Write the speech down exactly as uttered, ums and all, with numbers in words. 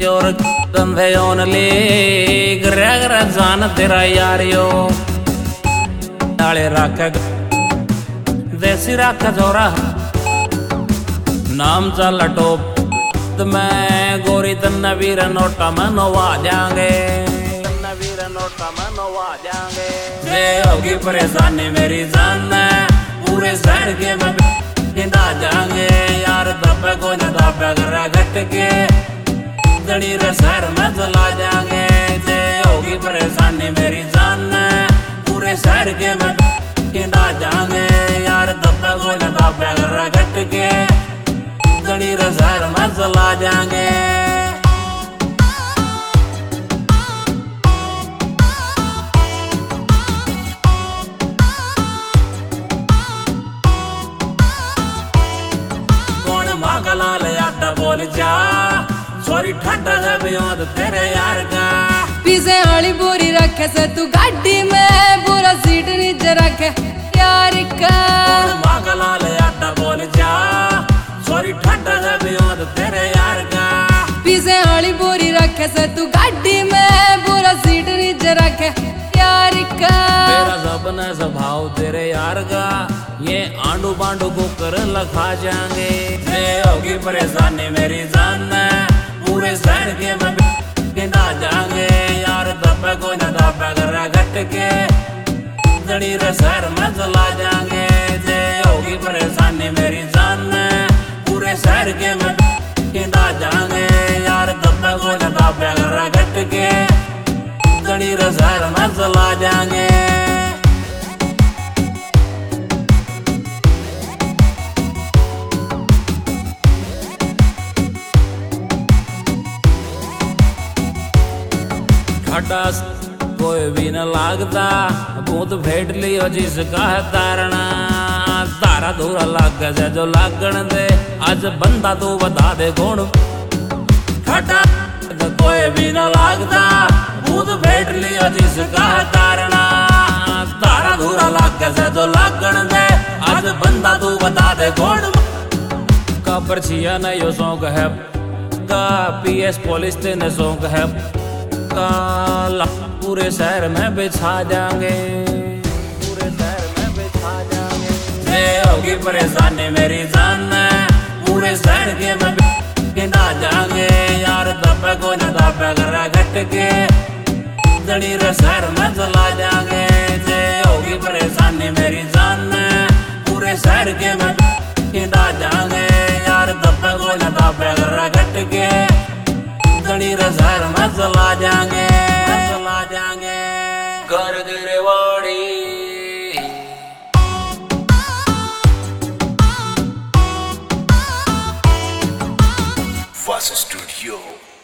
और धंधे ओनली गिरा गिरा जान तेरा यारियो डाले रख देसी रख जोरा नाम चल टोप मैं गोरी तन्ना वीर नोटा में नोवा जाएंगे तन्ना वीर नोटा में नोवा जाएंगे ये होगी परेशानी मेरी जान पूरे शहर के में गिंदा जाएंगे यार दबे को न दबे करा घट के जड़ी रे शहर में चला जाएंगे ये होगी परेशानी मेरी जान पूरे शहर के में गिंदा जाएंगे यार दबे को न दबे करा घट के जड़ी रे शहर में चला जाएंगे लाल आटा बोल जा सॉरी ठंडा है बियोद तेरे यार का पीछे आली बोरी रखे से तू गाड़ी में पूरा सीट नीचे रखे यार का लाल आटा बोल जा सॉरी ठंडा है बियोद तेरे यार का पीछे आली बोरी रखे से तू गाड़ी में पूरा सीट नीचे रखे यार का तेरा सबने स्वभाव तेरे यार का ये आंडू बांडू को कर लखा जाएंगे ये होगी परेशानी मेरी जान पूरे शहर के में गिंदा जाएंगे यार दबे को न दबे करा घट के जड़ी रे शहर में चला जाएंगे ये होगी परेशानी मेरी जान पूरे शहर के में गिंदा जाएंगे यार दबे को न दबे करा घट के जड़ी रे शहर में चला जाएंगे खटास कोई भी न लागता भूत भेट लियो जिसका है तारना तारा धूरा लाग से जो लागण दे आज बंदा तू बता दे कौन खटा कोई भी न लागता भूत भेट लियो जिसका है तारना तारा धूरा लाग से जो लागण दे आज बंदा तू बता दे कौन का परछिया न यो सौंग है का पीएस पुलिस ते न सौंग है काला पूरे शहर में बिछा जाएंगे पूरे शहर में बिछा जाएंगे ये होगी परेशानी मेरी जान पूरे शहर के में गिंदा जाएंगे यार दबे को न दबे करा घट के जड़ी रे शहर में चला जाएंगे ये होगी परेशानी मेरी जान पूरे शहर के में गिंदा जाएंगे यार दबे को न दबे करा घट के जड़ी रे शहर में चला जाएंगे चला जाएंगे घर गिरवाड़ी Fast Studio.